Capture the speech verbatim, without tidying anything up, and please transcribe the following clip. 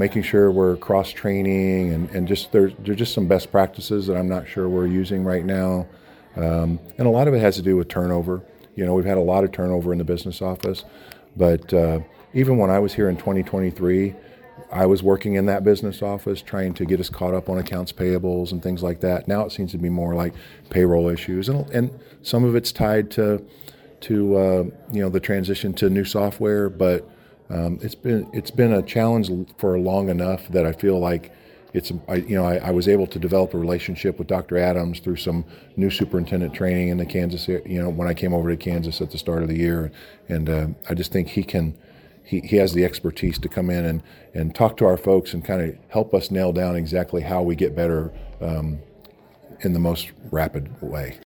making sure we're cross-training and, and just there's there's just some best practices that I'm not sure we're using right now. Um, and a lot of it has to do with turnover. You know, we've had a lot of turnover in the business office, but uh, even when I was here in twenty twenty-three, I was working in that business office trying to get us caught up on accounts payables and things like that. Now it seems to be more like payroll issues, and and some of it's tied to to uh, you know the transition to new software. But um, it's been it's been a challenge for long enough that I feel like it's I, you know I, I was able to develop a relationship with Doctor Adams through some new superintendent training in the Kansas you know when I came over to Kansas at the start of the year, and uh, I just think he can. He, he has the expertise to come in and, and talk to our folks and kind of help us nail down exactly how we get better um, in the most rapid way.